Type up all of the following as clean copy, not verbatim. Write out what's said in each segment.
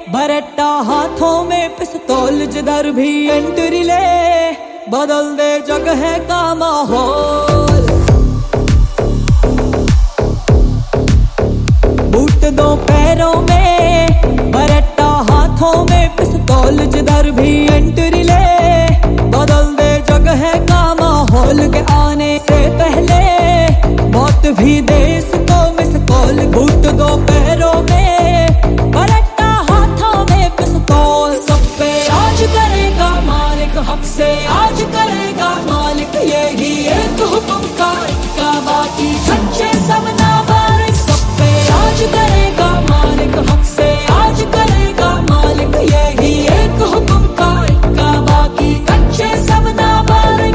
बरेटा हाथों में पिस्तौल, जिधर भी एंट्री ले बदल दे जगह का माहौल। बूट दो पैरों में, बरेटा हाथों में पिस्तौल, जिधर भी एंट्री ले बदल दे जगह का माहौल। के आने से पहले मौत भी दे इसको मिस कॉल। बूट दो पैरों में, बरेटा हाथों में पिस्तौल। सब पे आज करेगा मालिक, हक से आज करेगा मालिक। यही एक हुक्म का बाकी सच्चे सब नाबालिग। सब पे आज करेगा मालिक, हक से आज करेगा मालिक। यही एक हुक्म का बाकी कच्चे सब नाबालिग।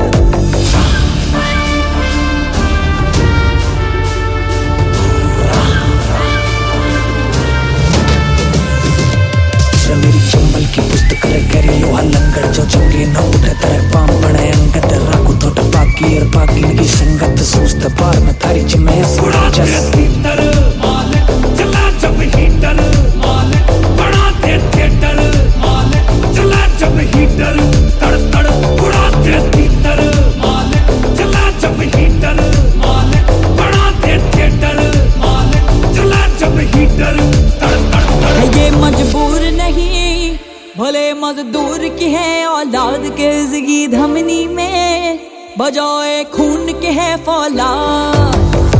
मेरी चंबल की पुस्तक करी लोहा लंगर, जो चंगे न उठे तेरे पाम बड़े अंगत। राखू थोड़ा बाकी और बाकी की संगत, सोचते पार में थारी जमे सोड़ा चल। मालिक चला जब हीटर, मालिक बड़ा दे थिएटर, मालिक चला जब हीटर। तड़ तड़ उड़ा दे तीतर, मालिक चला जब हीटर, मालिक बड़ा दे थिएटर, मालिक चला जब हीटर। तड़ तड़ तड़। ये मजबूर नहीं भले मजदूर की है औलाद के, जिगी धमनी में बजाए खून के है फौलाद।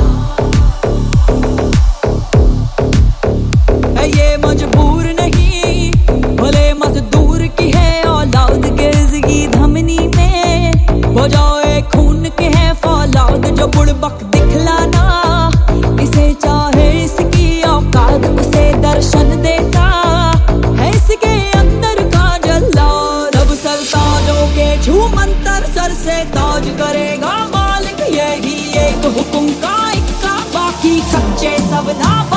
ये मजबूर नहीं भले मजदूर की है औलाद के, जिगी धमनी में बजाए खून के है फौलाद। जो बुड़बक दिखलाना इसे चाहे इसकी औकात, उसे दर्शन देता है इसके अंदर का जल्लाद। सब सरताजों के छू मंतर सर से ताज करेगा मालिक। यही एक हुक्म का इक्का बाकी सच्चे सब ना।